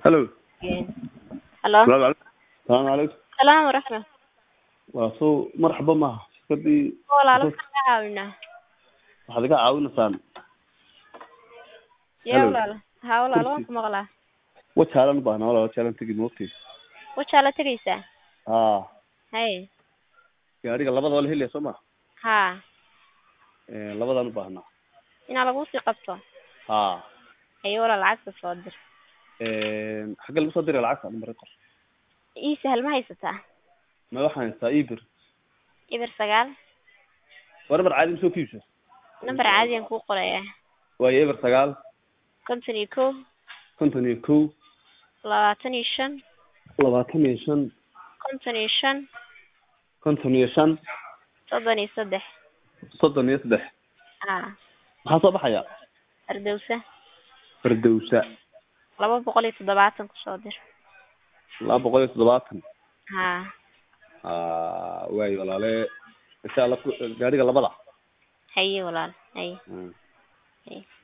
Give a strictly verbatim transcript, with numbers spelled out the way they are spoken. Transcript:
Hello. Hello. السلام عليكم. السلام ورحمة. واسو مرحبا معها كدي والله لو كعاونا. waxaad iga caawinaysaa يا ولا ها ولا لو كم غلا. wajaalan baana wala wajaalan tagi moogtay وشالة تريسة. aa هاي. gaariga labada wala helay Soomaa ها. ee labadan u baahnaa إن على بوسي قبطة. aa هي ولا العكس صادر. ee xagga lagu soo diray lacagta number qor إيه سهل ما هي ستة. ma waxaan saayibir إبر سجال. warbar caadi soo kiibso نمبر عادي نكون قرية. way eber sagaal konton iyo kow. konton iyo kow labaatan iyo shan. labaatan iyo shan konton iyo shan. konton iyo shan soddon iyo saddex. soddon iyo saddex ها. maxaa soo baxaya أردوسة. Firdawsa laba boqol iyo toddobaatan ku soo dir. laba boqol iyo toddobaatan ها. aa way walaale insha Allah gaariga labada هي ولا هي. Mm. هي.